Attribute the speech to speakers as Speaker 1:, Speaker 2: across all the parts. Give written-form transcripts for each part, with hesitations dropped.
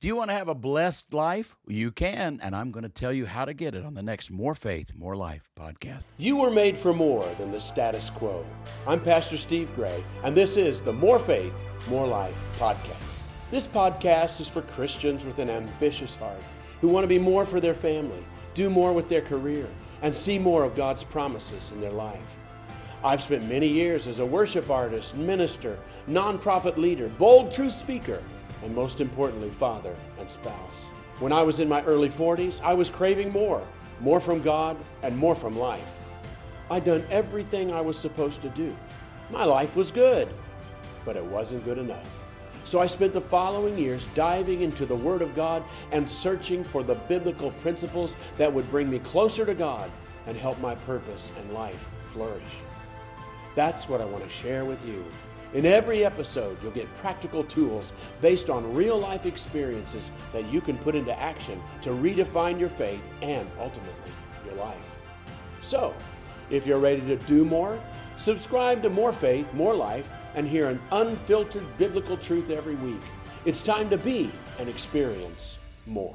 Speaker 1: Do you want to have a blessed life? You can, and I'm going to tell you how to get it on the next More Faith, More Life podcast.
Speaker 2: You were made for more than the status quo. I'm Pastor Steve Gray, and this is the More Faith, More Life podcast. This podcast is for Christians with an ambitious heart who want to be more for their family, do more with their career, and see more of God's promises in their life. I've spent many years as a worship artist, minister, nonprofit leader, bold truth speaker, and most importantly, father and spouse. When I was in my early 40s, I was craving more from God and more from life. I'd done everything I was supposed to do. My life was good, but it wasn't good enough. So I spent the following years diving into the Word of God and searching for the biblical principles that would bring me closer to God and help my purpose and life flourish. That's what I want to share with you. In every episode, you'll get practical tools based on real-life experiences that you can put into action to redefine your faith and, ultimately, your life. So, if you're ready to do more, subscribe to More Faith, More Life, and hear an unfiltered biblical truth every week. It's time to be and experience more.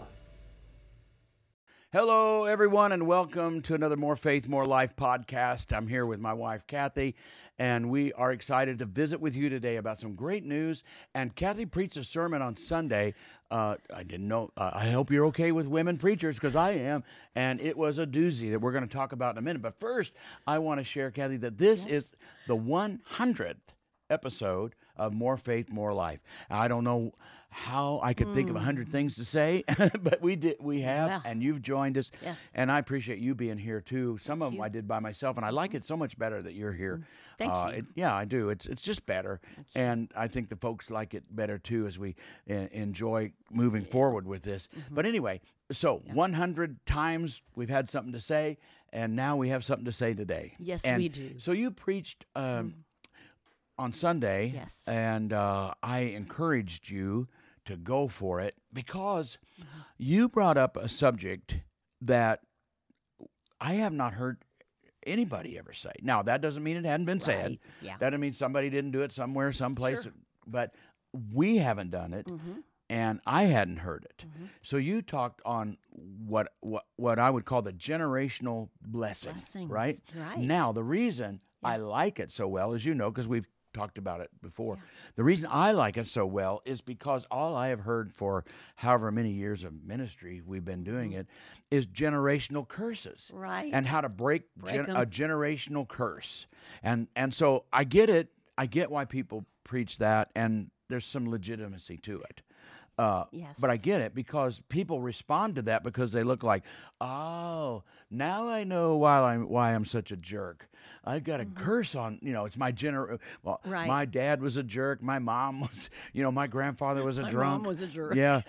Speaker 1: Hello, everyone, and welcome to another More Faith, More Life podcast. I'm here with my wife, Kathy, and we are excited to visit with you today about some great news. And Kathy preached a sermon on Sunday. I didn't know. I hope you're okay with women preachers, because I am. And it was a doozy that we're going to talk about in a minute. But first, I want to share, Kathy, that this is the 100th episode of More Faith, More Life. I don't know how I could think of 100 things to say, but we have, and you've joined us.
Speaker 3: Yes.
Speaker 1: And I appreciate you being here too. Some of them I did by myself, and I like it so much better that you're here.
Speaker 3: Thank you.
Speaker 1: Yeah, I do. It's just better, and I think the folks like it better too as we enjoy moving forward with this. But anyway, so 100 times we've had something to say, and now we have something to say today.
Speaker 3: Yes,
Speaker 1: and
Speaker 3: we do.
Speaker 1: So you preached on Sunday,
Speaker 3: Yes.
Speaker 1: and I encouraged you to go for it because you brought up a subject that I have not heard anybody ever say. Now, that doesn't mean it hadn't been said.
Speaker 3: Right, yeah.
Speaker 1: That doesn't mean somebody didn't do it somewhere, someplace, but we haven't done it. And I hadn't heard it. So you talked on what I would call the generational blessing,
Speaker 3: Blessings,
Speaker 1: right?
Speaker 3: right.
Speaker 1: Now, the reason I like it so well, as you know, because we've talked about it before, the reason I like it so well is because all I have heard for however many years of ministry we've been doing it is generational curses.
Speaker 3: Right.
Speaker 1: And how to break
Speaker 3: Break 'em.
Speaker 1: a generational curse. And so I get it. I get why people preach that, and there's some legitimacy to it.
Speaker 3: Yes.
Speaker 1: But I get it because people respond to that because they look like, oh, now I know why I'm such a jerk. I've got a curse on, it's my well,
Speaker 3: Right.
Speaker 1: my dad was a jerk. My mom was, my grandfather was a
Speaker 3: My
Speaker 1: drunk.
Speaker 3: mom was a jerk.
Speaker 1: Yeah.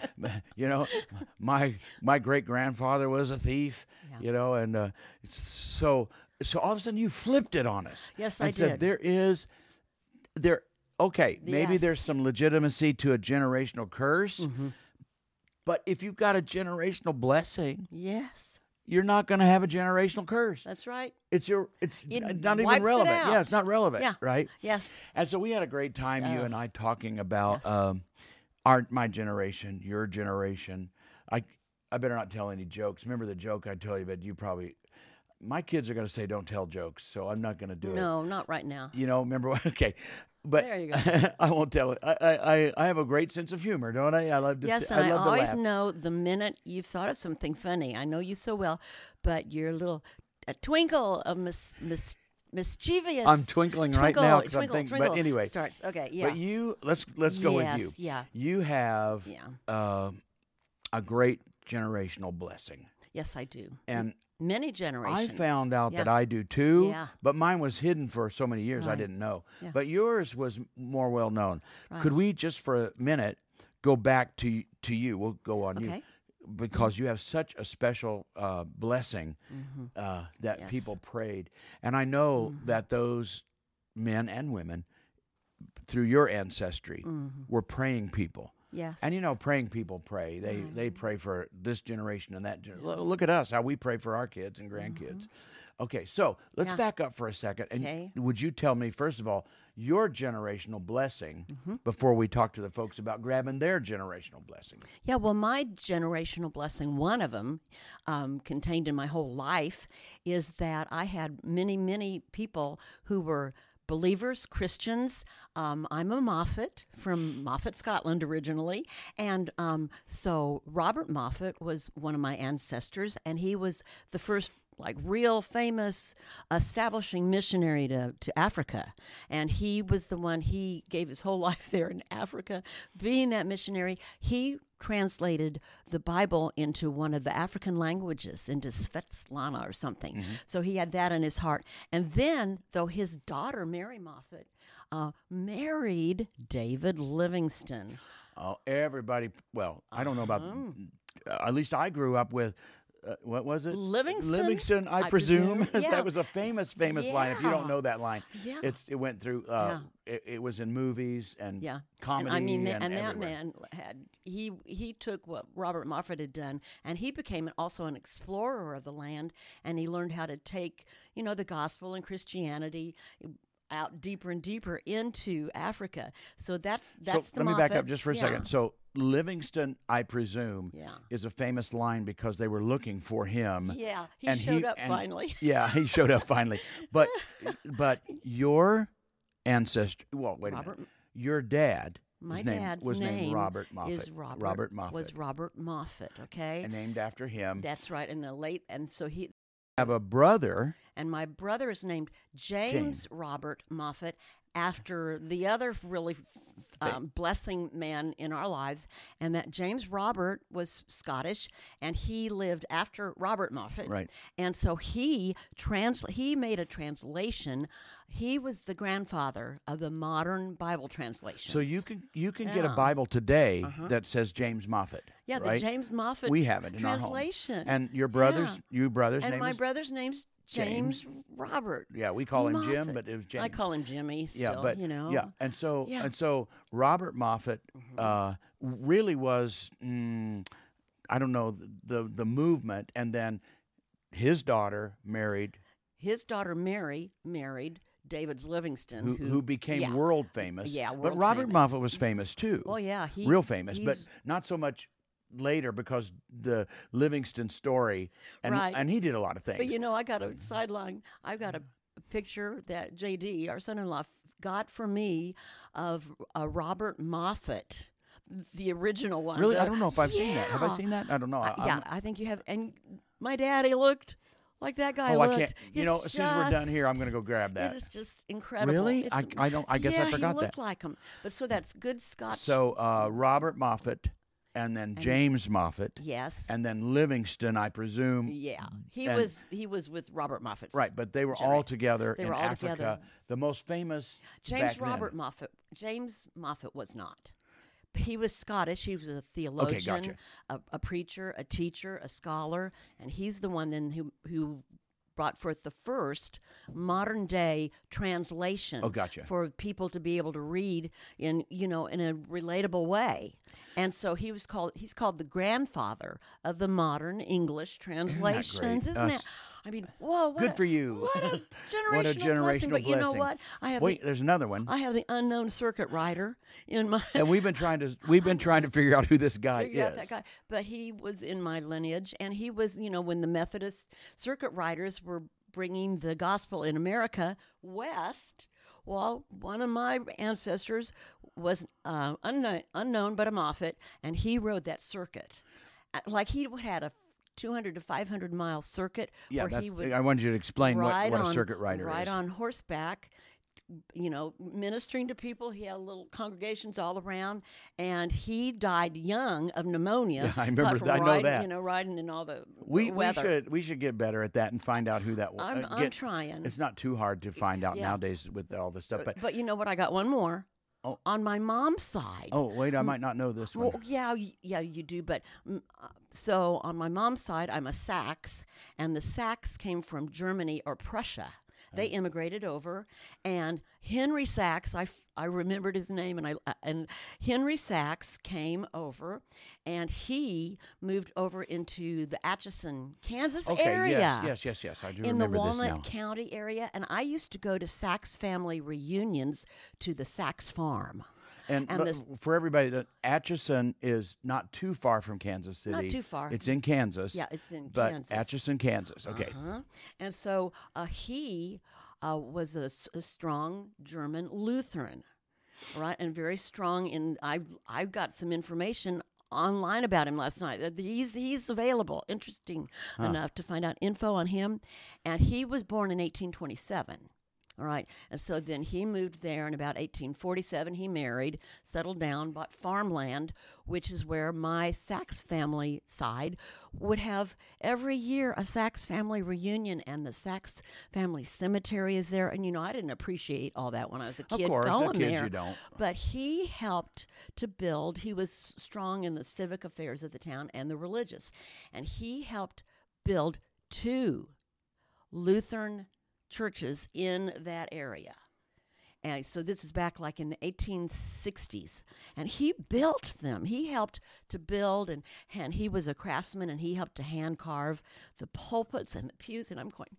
Speaker 1: My great grandfather was a thief, and so all of a sudden you flipped it on us.
Speaker 3: Yes,
Speaker 1: and
Speaker 3: I
Speaker 1: said,
Speaker 3: did.
Speaker 1: Okay, maybe
Speaker 3: Yes.
Speaker 1: there's some legitimacy to a generational curse, but if you've got a generational blessing,
Speaker 3: Yes,
Speaker 1: you're not going to have a generational curse.
Speaker 3: that's right.
Speaker 1: It's
Speaker 3: It
Speaker 1: not even
Speaker 3: wipes it
Speaker 1: relevant.
Speaker 3: out.
Speaker 1: Yeah, it's not relevant,
Speaker 3: Yeah.
Speaker 1: right?
Speaker 3: Yes.
Speaker 1: And so we had a great time, you and I, talking about
Speaker 3: Yes.
Speaker 1: my generation, your generation. I better not tell any jokes. Remember the joke I told you, but you probably. My kids are going to say don't tell jokes, so I'm not going to do it.
Speaker 3: No, not right now.
Speaker 1: Remember what? Okay. But
Speaker 3: There you go.
Speaker 1: I won't tell it. I have a great sense of humor, don't I? I love to.
Speaker 3: Yes,
Speaker 1: I
Speaker 3: and I
Speaker 1: love to
Speaker 3: always
Speaker 1: laugh.
Speaker 3: know the minute you've thought of something funny. I know you so well, but your little twinkle of mischievous.
Speaker 1: I'm twinkling right now because I'm
Speaker 3: twinkle,
Speaker 1: thinking.
Speaker 3: twinkle
Speaker 1: But anyway,
Speaker 3: starts. Okay, yeah.
Speaker 1: But let's go with
Speaker 3: Yes,
Speaker 1: you.
Speaker 3: yeah.
Speaker 1: You have
Speaker 3: Yeah.
Speaker 1: a great generational blessing,
Speaker 3: Yes, I do.
Speaker 1: and
Speaker 3: Many
Speaker 1: I
Speaker 3: generations.
Speaker 1: found out
Speaker 3: Yeah.
Speaker 1: that I do too.
Speaker 3: Yeah.
Speaker 1: But mine was hidden for so many years I
Speaker 3: Right.
Speaker 1: didn't know.
Speaker 3: Yeah.
Speaker 1: But yours was more well known.
Speaker 3: Right.
Speaker 1: Could we just for a minute go back to you? We'll go on you.
Speaker 3: Okay.
Speaker 1: Because you have such a special blessing that
Speaker 3: Yes.
Speaker 1: people prayed. And I know that those men and women, through your ancestry, were praying people.
Speaker 3: Yes.
Speaker 1: And praying people pray. They pray for this generation and that generation. Look at us, how we pray for our kids and grandkids. Okay, so let's back up for a second. And would you tell me, first of all, your generational blessing before we talk to the folks about grabbing their generational blessing?
Speaker 3: Yeah, well, my generational blessing, one of them contained in my whole life, is that I had many, many people who were believers, Christians. I'm a Moffat from Moffat, Scotland originally. And so Robert Moffat was one of my ancestors, and he was the first real famous establishing missionary to Africa. And he was the one, he gave his whole life there in Africa. Being that missionary, he translated the Bible into one of the African languages, into Svetlana or something. So he had that in his heart. And then, though his daughter, Mary Moffat, married David Livingston.
Speaker 1: Oh, everybody, I don't know about, at least I grew up with, what was it?
Speaker 3: Livingston,
Speaker 1: I presume.
Speaker 3: Yeah.
Speaker 1: That was a famous line. If you don't know that line,
Speaker 3: Yeah.
Speaker 1: it went through. It was in movies and comedy.
Speaker 3: And that
Speaker 1: everywhere.
Speaker 3: man he took what Robert Moffat had done, and he became also an explorer of the land, and he learned how to take the gospel and Christianity out deeper and deeper into Africa. So that's the
Speaker 1: Let me back up
Speaker 3: Moffats.
Speaker 1: just for a second. So Livingston, I presume, is a famous line because they were looking for him.
Speaker 3: Yeah, he showed up finally.
Speaker 1: Yeah, he showed up finally. But your ancestor. Well, wait a minute. Your dad.
Speaker 3: My
Speaker 1: his name
Speaker 3: dad's
Speaker 1: was named
Speaker 3: name
Speaker 1: Robert Moffat.
Speaker 3: is
Speaker 1: Robert Moffat
Speaker 3: was Robert Moffat. Okay,
Speaker 1: and named after him.
Speaker 3: that's right. And so he.
Speaker 1: Have a brother.
Speaker 3: And my brother is named James Robert Moffat, after the other really blessing man in our lives, and that James Robert was Scottish, and he lived after Robert Moffat.
Speaker 1: Right.
Speaker 3: And so he made a translation. He was the grandfather of the modern Bible translations.
Speaker 1: So you can get a Bible today that says James Moffat.
Speaker 3: Yeah,
Speaker 1: right?
Speaker 3: the James Moffat
Speaker 1: we have it in
Speaker 3: translation.
Speaker 1: Our home. And your brother's
Speaker 3: and
Speaker 1: name
Speaker 3: my
Speaker 1: is?
Speaker 3: brother's name's James Robert.
Speaker 1: Yeah, we call him
Speaker 3: Moffat.
Speaker 1: Jim, but it was James.
Speaker 3: I call him Jimmy still,
Speaker 1: Yeah, but
Speaker 3: Yeah,
Speaker 1: and so Robert Moffat really was I don't know the movement, and then his daughter married.
Speaker 3: His daughter Mary married David Livingston,
Speaker 1: who became world famous.
Speaker 3: Yeah,
Speaker 1: but Robert Moffat was famous too.
Speaker 3: Oh yeah,
Speaker 1: real famous, but not so much later because the Livingston story, and he did a lot of things.
Speaker 3: But I got a sideline. I've got a picture that JD, our son-in-law, got for me of Robert Moffat, the original one.
Speaker 1: Really, I don't know if I've seen that. Have I seen that? I don't know.
Speaker 3: I think you have. And my daddy looked like that guy.
Speaker 1: Oh,
Speaker 3: looked.
Speaker 1: I can't. As soon as we're done here, I'm going to go grab that.
Speaker 3: It is just incredible.
Speaker 1: Really? I don't. I guess I forgot
Speaker 3: he looked
Speaker 1: that.
Speaker 3: like him. But so that's good Scotch.
Speaker 1: So Robert Moffat. And then James Moffat.
Speaker 3: Yes.
Speaker 1: And then Livingston, I presume.
Speaker 3: Yeah. He was with Robert Moffat.
Speaker 1: Right, but they were all together
Speaker 3: in
Speaker 1: Africa.
Speaker 3: Together.
Speaker 1: The most famous
Speaker 3: James Moffat was not. He was Scottish. He was a theologian, a preacher, a teacher, a scholar, and he's the one then who brought forth the first modern day translation for people to be able to read in a relatable way. And so he's called the grandfather of the modern English translations. Isn't that? I mean, whoa!
Speaker 1: Good for you.
Speaker 3: What a generational blessing. But you know what?
Speaker 1: There's another one.
Speaker 3: I have the unknown circuit rider in my.
Speaker 1: And we've been trying to figure out who this guy is.
Speaker 3: That guy. But he was in my lineage, and he was, when the Methodist circuit riders were bringing the gospel in America west. Well, one of my ancestors was unknown but a Moffat, and he rode that circuit. Like he had a 200 to 500 mile circuit where he would.
Speaker 1: I wanted you to explain what a circuit rider is.
Speaker 3: Ride on horseback, ministering to people. He had little congregations all around, and he died young of pneumonia.
Speaker 1: Yeah, I remember that. I know that.
Speaker 3: Riding in all the
Speaker 1: weather. We should get better at that and find out who that was.
Speaker 3: I'm trying.
Speaker 1: It's not too hard to find out nowadays with all this stuff.
Speaker 3: But you know what? I got one more. Oh. On my mom's side.
Speaker 1: Oh, wait, I might not know this one.
Speaker 3: Well, yeah, you do. But so on my mom's side, I'm a Sax, and the Sax came from Germany or Prussia. They immigrated over, and Henry Sachs, I remembered his name, and Henry Sachs came over, and he moved over into the Atchison, Kansas area.
Speaker 1: Yes. I do
Speaker 3: in the
Speaker 1: remember this
Speaker 3: Walnut
Speaker 1: now.
Speaker 3: County area, and I used to go to Sachs family reunions to the Sachs farm.
Speaker 1: And for everybody, Atchison is not too far from Kansas City.
Speaker 3: Not too far.
Speaker 1: It's in Kansas.
Speaker 3: Yeah, it's in
Speaker 1: but
Speaker 3: Kansas.
Speaker 1: Atchison, Kansas. Okay.
Speaker 3: And so he was a strong German Lutheran, right? And very strong in. I got some information online about him last night. He's available. Interesting enough to find out info on him, and he was born in 1827. All right, and so then he moved there in about 1847. He married, settled down, bought farmland, which is where my Sachs family side would have every year a Sachs family reunion, and the Sachs family cemetery is there. And, I didn't appreciate all that when I was a kid
Speaker 1: Of course,
Speaker 3: going
Speaker 1: the kids
Speaker 3: there.
Speaker 1: you don't.
Speaker 3: But he helped to build. He was strong in the civic affairs of the town and the religious. And he helped build 2 Lutheran churches in that area. And so this is back like in the 1860s. And he built them. He helped to build, and he was a craftsman, and he helped to hand carve the pulpits and the pews. And I'm going,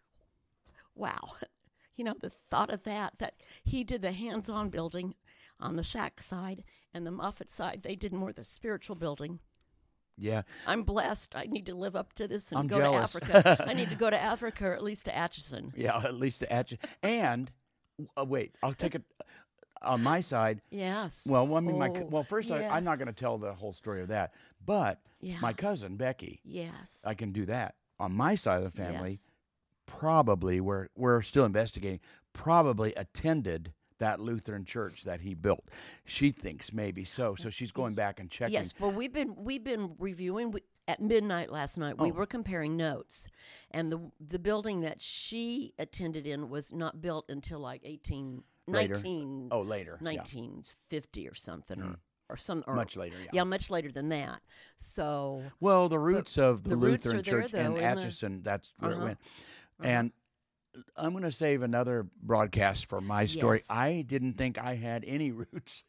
Speaker 3: wow. The thought of that he did the hands-on building on the Sachs side, and the Moffat side, they did more the spiritual building.
Speaker 1: Yeah.
Speaker 3: I'm blessed. I need to live up to this and
Speaker 1: I'm
Speaker 3: go
Speaker 1: jealous.
Speaker 3: to Africa. I need to go to Africa, or at least to Atchison.
Speaker 1: Yeah, at least to Atchison. And, wait, I'll take it on my side.
Speaker 3: Yes.
Speaker 1: Well, I mean, first,
Speaker 3: yes.
Speaker 1: I'm not going to tell the whole story of that. But my cousin, Becky,
Speaker 3: Yes.
Speaker 1: I can do that. On my side of the family,
Speaker 3: Yes.
Speaker 1: probably, we're still investigating, probably attended that Lutheran church that he built. She thinks maybe so. So she's going back and checking.
Speaker 3: Yes. Well, we've been reviewing at midnight last night. We were comparing notes, and the building that she attended in was not built until like
Speaker 1: Later.
Speaker 3: 1950 or something, or
Speaker 1: Much later, yeah.
Speaker 3: Yeah, much later than that. So
Speaker 1: Well, the roots of the
Speaker 3: roots
Speaker 1: Lutheran
Speaker 3: are there,
Speaker 1: church
Speaker 3: though,
Speaker 1: in
Speaker 3: in the-
Speaker 1: Atchison, that's where it went. And I'm going to save another broadcast for my story.
Speaker 3: Yes.
Speaker 1: I didn't think I had any roots,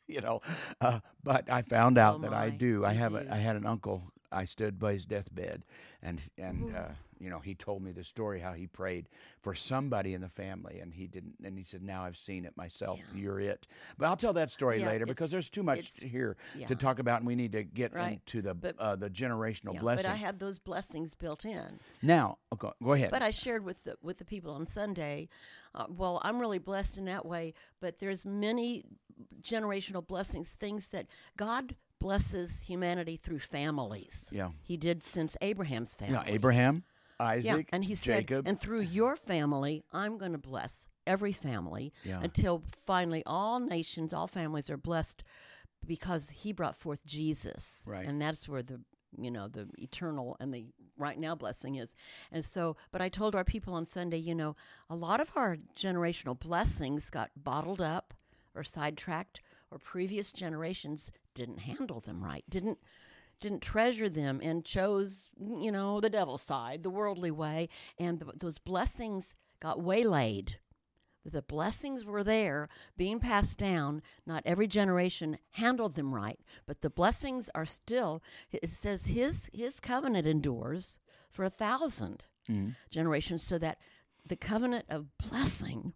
Speaker 1: but I found out that I
Speaker 3: my,
Speaker 1: do. I
Speaker 3: you do.
Speaker 1: had an uncle. I stood by his deathbed, and he told me the story how he prayed for somebody in the family, and he didn't. And he said, "Now I've seen it myself.
Speaker 3: Yeah.
Speaker 1: You're it." But I'll tell that story
Speaker 3: Yeah,
Speaker 1: later because there's too much
Speaker 3: it's-
Speaker 1: here
Speaker 3: yeah.
Speaker 1: to talk about, and we need to get
Speaker 3: Right.
Speaker 1: into the
Speaker 3: But-
Speaker 1: generational
Speaker 3: yeah,
Speaker 1: blessing.
Speaker 3: but I had those blessings built in.
Speaker 1: Now, go ahead.
Speaker 3: But I shared with the people on Sunday. Well, I'm really blessed in that way. But there's many generational blessings, things that God blesses humanity through families.
Speaker 1: Yeah.
Speaker 3: He did since Abraham's family.
Speaker 1: Yeah, Abraham, Isaac,
Speaker 3: Yeah, and he
Speaker 1: Jacob.
Speaker 3: said, and through your family, I'm going to bless every family
Speaker 1: Yeah.
Speaker 3: until finally all nations, all families are blessed because he brought forth Jesus.
Speaker 1: Right.
Speaker 3: And that's where the eternal and the right now blessing is. And so, but I told our people on Sunday, a lot of our generational blessings got bottled up or sidetracked, or previous generations didn't handle them right, didn't treasure them, and chose, the devil's side, the worldly way, and those blessings got waylaid. The blessings were there, being passed down. Not every generation handled them right, but the blessings are still. It says his covenant endures for 1,000 generations, so that the covenant of blessing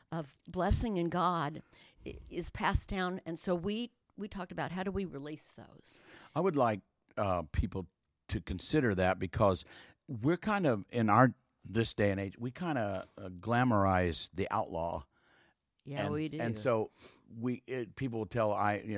Speaker 3: in God is passed down. And so we talked about how do we release those.
Speaker 1: I would like people to consider that because we're kind of in this day and age, we kind of glamorize the outlaw.
Speaker 3: Yeah,
Speaker 1: and,
Speaker 3: we do.
Speaker 1: And so people will tell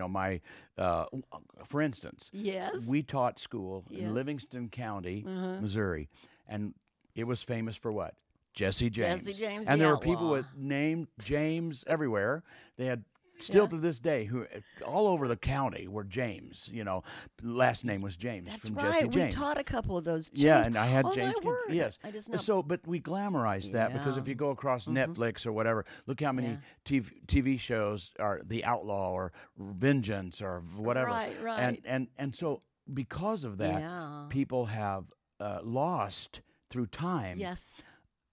Speaker 1: for instance,
Speaker 3: Yes.
Speaker 1: we taught school
Speaker 3: Yes.
Speaker 1: in Livingston County, Missouri, and it was famous for what? Jesse James.
Speaker 3: Jesse James,
Speaker 1: and
Speaker 3: the
Speaker 1: there were
Speaker 3: outlaw.
Speaker 1: people with named James everywhere. They had still to this day who all over the county were James. Last name was James.
Speaker 3: That's
Speaker 1: from
Speaker 3: right.
Speaker 1: Jesse James.
Speaker 3: We taught a couple of those. James.
Speaker 1: Yeah, and I had
Speaker 3: Oh,
Speaker 1: James.
Speaker 3: my word.
Speaker 1: Yes,
Speaker 3: I just know.
Speaker 1: So, but we glamorize that because
Speaker 3: Yeah.
Speaker 1: if you go across Netflix or whatever, look how many TV shows are The Outlaw or Vengeance or whatever.
Speaker 3: Right.
Speaker 1: And so because of that,
Speaker 3: Yeah.
Speaker 1: people have lost through time
Speaker 3: Yes.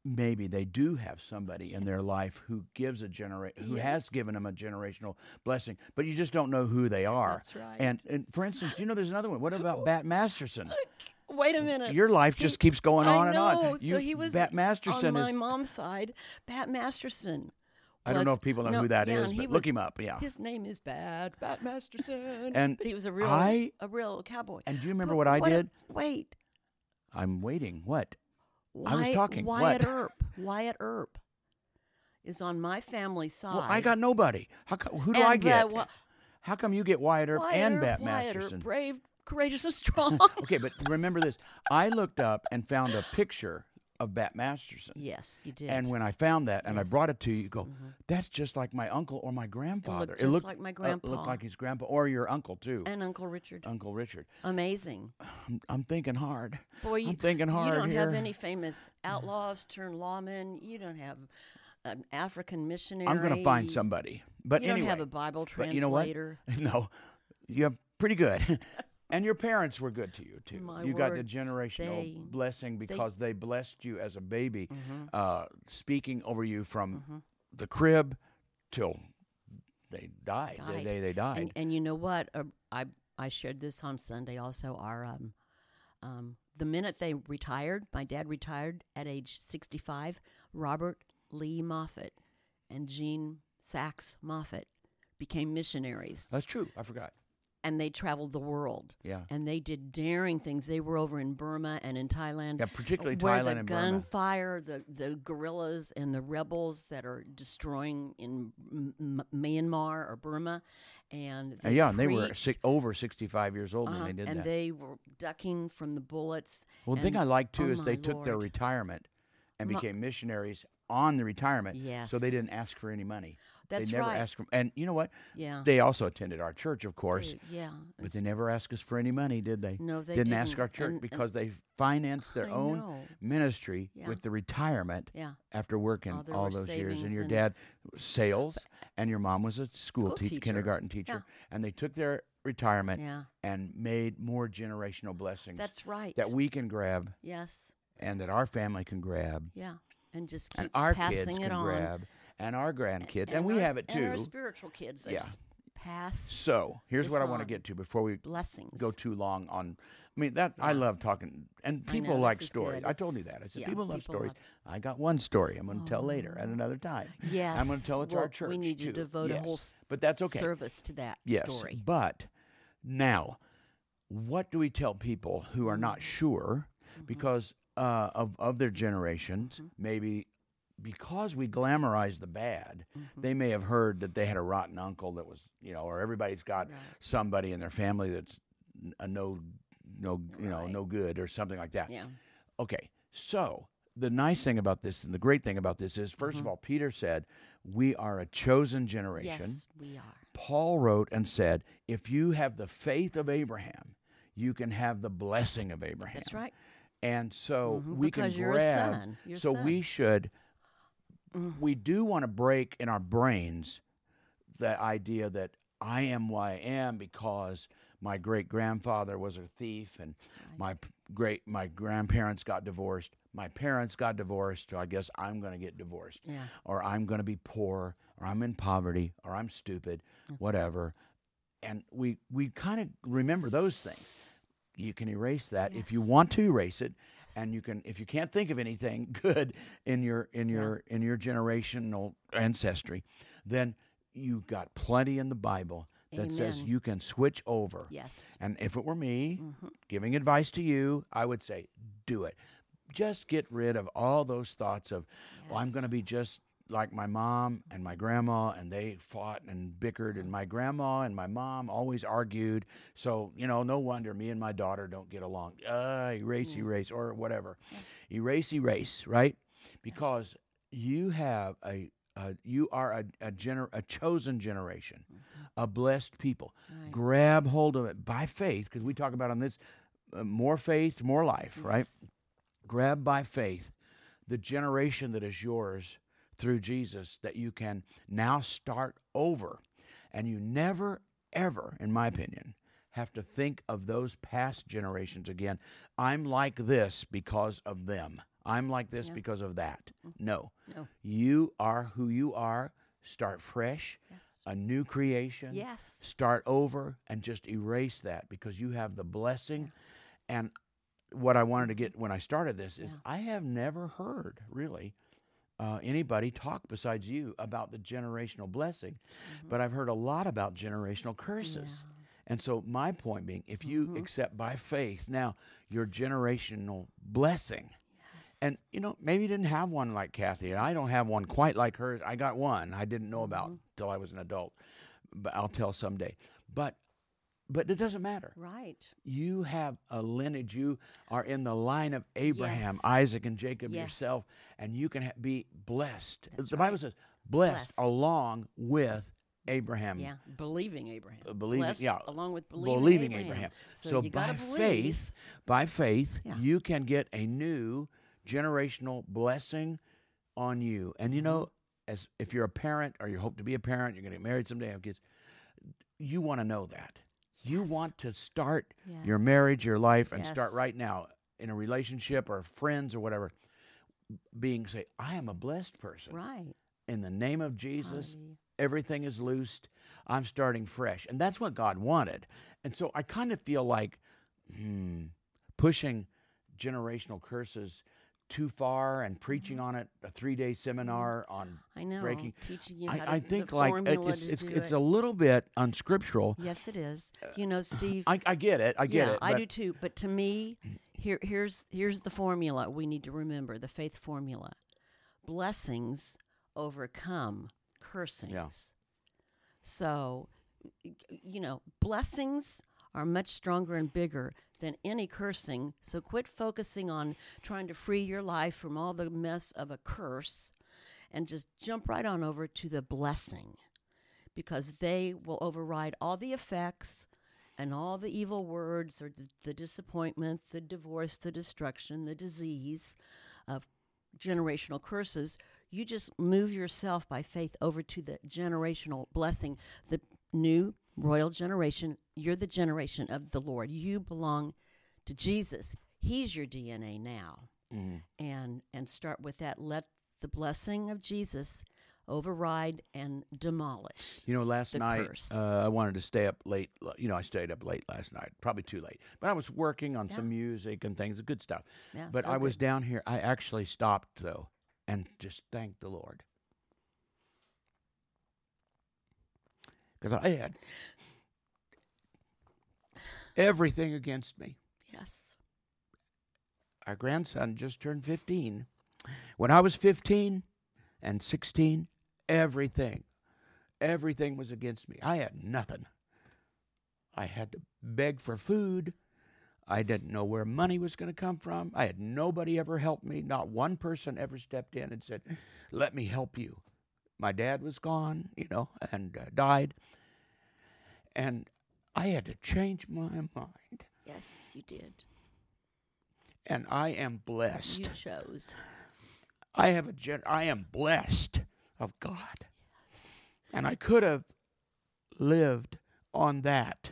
Speaker 1: maybe they do have somebody in their life who gives who has given them a generational blessing, but you just don't know who they are.
Speaker 3: That's right.
Speaker 1: And for instance, there's another one. What about Bat Masterson?
Speaker 3: Wait a minute.
Speaker 1: Your life just keeps going on and on.
Speaker 3: I know. So he was
Speaker 1: Bat Masterson
Speaker 3: on my mom's side. Bat Masterson.
Speaker 1: I don't know if people know who that is, but look him up. Yeah,
Speaker 3: his name is Bat Masterson,
Speaker 1: and
Speaker 3: but he was a real cowboy.
Speaker 1: And do you remember what I did?
Speaker 3: Wait,
Speaker 1: I'm waiting. What? I was talking.
Speaker 3: Wyatt Earp. Wyatt Earp is on my family side.
Speaker 1: Well, I got nobody. Who do I get? How come you get Wyatt Earp and Bat Masterson?
Speaker 3: Wyatt Earp, brave, courageous, and strong.
Speaker 1: Okay, but remember this. I looked up and found a picture of Bat Masterson.
Speaker 3: Yes, you did.
Speaker 1: And when I found that and I brought it to you, you go, that's just like my uncle or my grandfather.
Speaker 3: It looked like my grandpa.
Speaker 1: It looked like his grandpa or your uncle, too.
Speaker 3: And Uncle Richard.
Speaker 1: Uncle Richard.
Speaker 3: Amazing.
Speaker 1: I'm thinking hard.
Speaker 3: Boy,
Speaker 1: I'm thinking hard
Speaker 3: You don't
Speaker 1: here.
Speaker 3: have any famous outlaws turned lawmen. You don't have an African missionary.
Speaker 1: I'm going to find somebody. But
Speaker 3: you
Speaker 1: anyway.
Speaker 3: don't have a Bible translator.
Speaker 1: But you know what? No. You're pretty good. And your parents were good to you, too. You got the generational blessing because they blessed you as a baby, speaking over you from the crib till they died. They died.
Speaker 3: And you know what? I shared this on Sunday also. The minute they retired, my dad retired at age 65, Robert Lee Moffat and Jean Sachs Moffat became missionaries.
Speaker 1: That's true. I forgot.
Speaker 3: And they traveled the world.
Speaker 1: Yeah.
Speaker 3: And they did daring things. They were over in Burma and in Thailand.
Speaker 1: Yeah, particularly
Speaker 3: where
Speaker 1: Thailand and Burma.
Speaker 3: the gunfire, the guerrillas and the rebels that are destroying in Myanmar or Burma. And they
Speaker 1: and they were over 65 years old when they did that.
Speaker 3: And they were ducking from the bullets.
Speaker 1: Well, the thing I like, too, is they took their retirement and became missionaries on the retirement.
Speaker 3: Yes.
Speaker 1: So they didn't ask for any money.
Speaker 3: That's
Speaker 1: they never
Speaker 3: right.
Speaker 1: asked for, and you know what?
Speaker 3: Yeah.
Speaker 1: They also attended our church, of course.
Speaker 3: Yeah.
Speaker 1: But they never asked us for any money, did they?
Speaker 3: No, they
Speaker 1: didn't ask our church because they financed their own ministry with the retirement after working all those years. And your dad was sales, and your mom was a school teacher, kindergarten teacher. Yeah. And they took their retirement and made more generational blessings.
Speaker 3: That's right.
Speaker 1: That we can grab.
Speaker 3: Yes.
Speaker 1: And that our family can grab.
Speaker 3: Yeah. And just keep
Speaker 1: and our
Speaker 3: passing
Speaker 1: kids
Speaker 3: it
Speaker 1: can
Speaker 3: on.
Speaker 1: Grab. And our grandkids, and we have it too.
Speaker 3: And our spiritual kids, they just pass.
Speaker 1: So here's what I want to get to before we go too long on. I mean I love talking, and people like stories. I told you that. I said people love stories. I got one story I'm going to tell later at another time.
Speaker 3: Yes,
Speaker 1: I'm going to tell it to our church.
Speaker 3: We need to devote a whole
Speaker 1: but that's okay.
Speaker 3: service to that story.
Speaker 1: But now, what do we tell people who are not sure because of their generations, maybe? Because we glamorize the bad, they may have heard that they had a rotten uncle that was, or everybody's got somebody in their family that's no good or something like that.
Speaker 3: Yeah.
Speaker 1: Okay. So the nice thing about this and the great thing about this is, first of all, Peter said, we are a chosen generation.
Speaker 3: Yes, we are.
Speaker 1: Paul wrote and said, if you have the faith of Abraham, you can have the blessing of Abraham.
Speaker 3: That's right.
Speaker 1: And so we
Speaker 3: because
Speaker 1: can
Speaker 3: you're
Speaker 1: grab.
Speaker 3: A son. You're
Speaker 1: so
Speaker 3: son.
Speaker 1: we should. We do want to break in our brains the idea that I am who I am because my great-grandfather was a thief and my grandparents got divorced. My parents got divorced, so I guess I'm going to get divorced.
Speaker 3: Yeah.
Speaker 1: Or I'm going to be poor, or I'm in poverty, or I'm stupid, whatever. And we kind of remember those things. You can erase that if you want to erase it. And you can, if you can't think of anything good in your generational ancestry, then you got plenty in the Bible that says you can switch over.
Speaker 3: Yes.
Speaker 1: And if it were me giving advice to you, I would say, do it. Just get rid of all those thoughts of, well, I'm going to be just like my mom and my grandma, and they fought and bickered, and my grandma and my mom always argued. So, no wonder me and my daughter don't get along. Erase, or whatever. Erase, right? Because you have you are a chosen generation, a blessed people. Right. Grab hold of it by faith, because we talk about on this more faith, more life, right? Grab by faith the generation that is yours through Jesus, that you can now start over. And you never, ever, in my opinion, have to think of those past generations again. I'm like this because of them. I'm like this
Speaker 3: Yeah.
Speaker 1: because of that. No.
Speaker 3: No.
Speaker 1: You are who you are. Start fresh,
Speaker 3: Yes.
Speaker 1: a new creation.
Speaker 3: Yes.
Speaker 1: Start over and just erase that because you have the blessing. And what I wanted to get when I started this is I have never heard, really, anybody talk besides you about the generational blessing. But I've heard a lot about generational curses. And so my point being, if you accept by faith now your generational blessing, and, maybe you didn't have one like Kathy, and I don't have one quite like hers. I got one I didn't know about till I was an adult, but I'll tell someday. But it doesn't matter.
Speaker 3: Right.
Speaker 1: You have a lineage. You are in the line of Abraham,
Speaker 3: Yes.
Speaker 1: Isaac, and Jacob
Speaker 3: Yes.
Speaker 1: yourself, and you can be blessed.
Speaker 3: That's
Speaker 1: The Bible
Speaker 3: right.
Speaker 1: says blessed
Speaker 3: Blessed.
Speaker 1: along with Abraham.
Speaker 3: Yeah. Believing Abraham.
Speaker 1: Believing,
Speaker 3: Blessed along with
Speaker 1: believing
Speaker 3: Abraham.
Speaker 1: Abraham.
Speaker 3: So you
Speaker 1: by
Speaker 3: gotta believe.
Speaker 1: faith,
Speaker 3: Yeah.
Speaker 1: you can get a new generational blessing on you. And as if you're a parent or you hope to be a parent, you're going to get married someday, have kids, you want to know that. You
Speaker 3: Yes.
Speaker 1: want to start
Speaker 3: Yeah.
Speaker 1: your marriage, your life, and
Speaker 3: Yes.
Speaker 1: start right now in a relationship or friends or whatever, say, I am a blessed person.
Speaker 3: Right.
Speaker 1: In the name of Jesus,
Speaker 3: Hallelujah.
Speaker 1: everything is loosed. I'm starting fresh. And that's what God wanted. And so I kind of feel like pushing generational curses too far and preaching on it, a 3-day seminar on
Speaker 3: I know.
Speaker 1: breaking.
Speaker 3: Teaching you how to
Speaker 1: I think
Speaker 3: the
Speaker 1: like
Speaker 3: formula
Speaker 1: it's
Speaker 3: to do
Speaker 1: it's
Speaker 3: it.
Speaker 1: a little bit unscriptural.
Speaker 3: Yes, it is. Steve.
Speaker 1: I get it. I get it.
Speaker 3: I
Speaker 1: but
Speaker 3: do too. But to me, here's the formula we need to remember: the faith formula. Blessings overcome cursings.
Speaker 1: Yeah.
Speaker 3: So, blessings are much stronger and bigger than any cursing. So quit focusing on trying to free your life from all the mess of a curse and just jump right on over to the blessing, because they will override all the effects and all the evil words or the disappointment, the divorce, the destruction, the disease of generational curses. You just move yourself by faith over to the generational blessing, the new royal generation. You're the generation of the Lord. You belong to Jesus. He's your DNA now. And start with that. Let the blessing of Jesus override and demolish.
Speaker 1: Last
Speaker 3: the
Speaker 1: night
Speaker 3: curse.
Speaker 1: I wanted to stay up late. I stayed up late last night, probably too late. But I was working on some music and things, good stuff.
Speaker 3: Yeah,
Speaker 1: but
Speaker 3: so
Speaker 1: I was
Speaker 3: good.
Speaker 1: down here. I actually stopped, though, and just thanked the Lord. Because I had everything against me.
Speaker 3: Yes.
Speaker 1: Our grandson just turned 15. When I was 15 and 16, everything was against me. I had nothing. I had to beg for food. I didn't know where money was going to come from. I had nobody ever help me. Not one person ever stepped in and said, let me help you. My dad was gone, and died. And I had to change my mind.
Speaker 3: Yes, you did.
Speaker 1: And I am blessed.
Speaker 3: You chose.
Speaker 1: I am blessed of God.
Speaker 3: Yes.
Speaker 1: And I could have lived on that,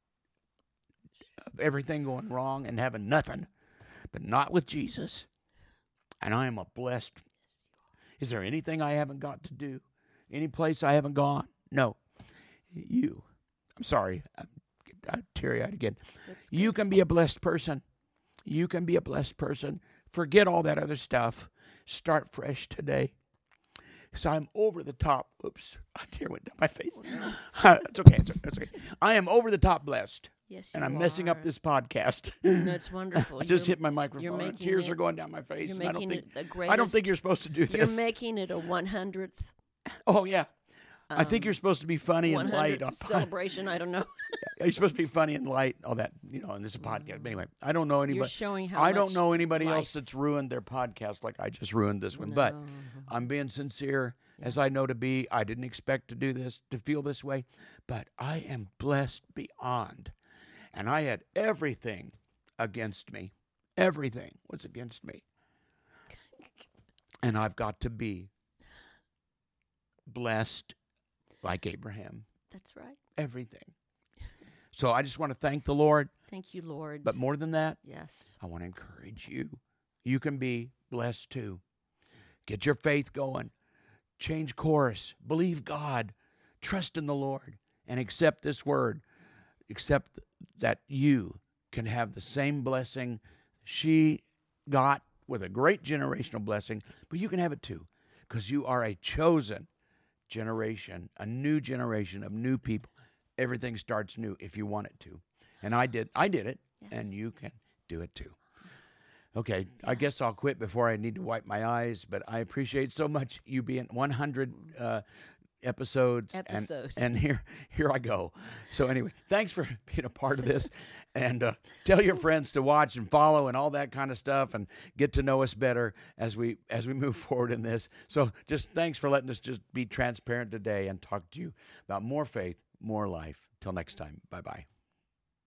Speaker 1: of everything going wrong and having nothing, but not with Jesus. And I am a blessed. Is there anything I haven't got to do? Any place I haven't gone? No. You. I'm sorry. I'm teary-eyed again.
Speaker 3: That's good.
Speaker 1: You can be a blessed person. You can be a blessed person. Forget all that other stuff. Start fresh today. So I'm over the top. Oops, a tear went down my face. It's okay. It's okay. I am over the top blessed.
Speaker 3: Yes,
Speaker 1: And
Speaker 3: you
Speaker 1: I'm messing up
Speaker 3: are.
Speaker 1: this podcast.
Speaker 3: No, it's wonderful.
Speaker 1: I just
Speaker 3: You're-
Speaker 1: hit my
Speaker 3: you're
Speaker 1: microphone. And
Speaker 3: making
Speaker 1: tears
Speaker 3: it-
Speaker 1: are going down my face.
Speaker 3: You're
Speaker 1: And I don't
Speaker 3: making
Speaker 1: think
Speaker 3: it the
Speaker 1: I don't
Speaker 3: greatest.
Speaker 1: think you're supposed to do
Speaker 3: You're
Speaker 1: this.
Speaker 3: making it a 100th.
Speaker 1: Oh yeah. I think you're supposed to be funny and light
Speaker 3: 100th
Speaker 1: on
Speaker 3: celebration. I don't know.
Speaker 1: You're supposed to be funny and light, all that, and this is a podcast. But anyway, I don't know anybody.
Speaker 3: You're showing how
Speaker 1: I don't
Speaker 3: much
Speaker 1: know anybody else
Speaker 3: life-
Speaker 1: that's ruined their podcast like I just ruined this one. But
Speaker 3: No.
Speaker 1: I'm being sincere, as I know to be. I didn't expect to do this, to feel this way, but I am blessed beyond. And I had everything against me. Everything was against me. And I've got to be blessed like Abraham.
Speaker 3: That's right.
Speaker 1: Everything. So I just want to thank the Lord.
Speaker 3: Thank you, Lord.
Speaker 1: But more than that,
Speaker 3: yes.
Speaker 1: I want to encourage you. you can be blessed too. Get your faith going. Change course. Believe God. Trust in the Lord. And accept this word. Accept that you can have the same blessing she got with a great generational blessing, but you can have it too, because you are a chosen generation, a new generation of new people. Everything starts new if you want it to. And I did it, yes. And you can do it too. Okay, I guess I'll quit before I need to wipe my eyes, but I appreciate so much you being 100 episodes. And here I go. So anyway, thanks for being a part of this, and tell your friends to watch and follow and all that kind of stuff, and get to know us better as we move forward in this. So just thanks for letting us just be transparent today and talk to you about more faith, more life. Till next time, bye-bye.